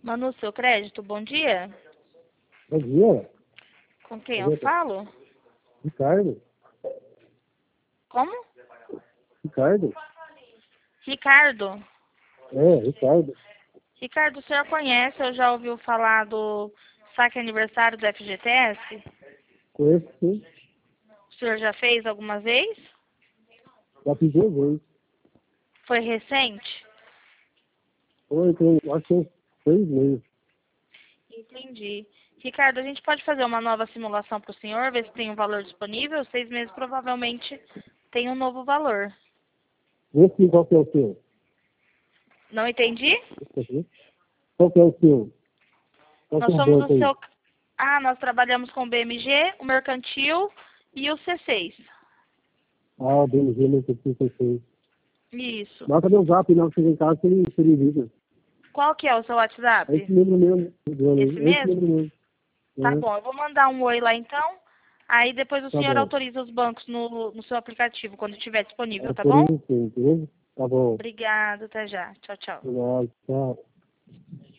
Manu, seu crédito, bom dia. Bom dia, Com quem eu falo? Ricardo. Como? Ricardo? Ricardo. Ricardo. Ricardo, o senhor conhece ou já ouviu falar do saque aniversário do FGTS? Conheço sim. O senhor já fez alguma vez? Já fiz 2 vezes. Foi recente? Foi, acho que uns 6 meses. Entendi. Ricardo, a gente pode fazer uma nova simulação para o senhor, ver se tem um valor disponível? 6 meses provavelmente tem um novo valor. Vê sim qual que é o seu. Não entendi? Qual que é o seu? Qual que Nós é o somos banco o aí? seu... Ah, nós trabalhamos com o BMG, o Mercantil e o C6. Ah, o BMG, não sei se você fez. Isso. Bota meu zap, não, chega em casa, você me liga. Qual que é o seu WhatsApp? É esse número mesmo. Esse É esse mesmo? número mesmo. Tá bom, eu vou mandar um oi lá então. Aí depois o Tá senhor bom. autoriza os bancos no seu aplicativo, quando estiver disponível, É tá por bom? isso, entendeu? Tá bom. Obrigada, até já. Tchau, tchau. Obrigado, tchau.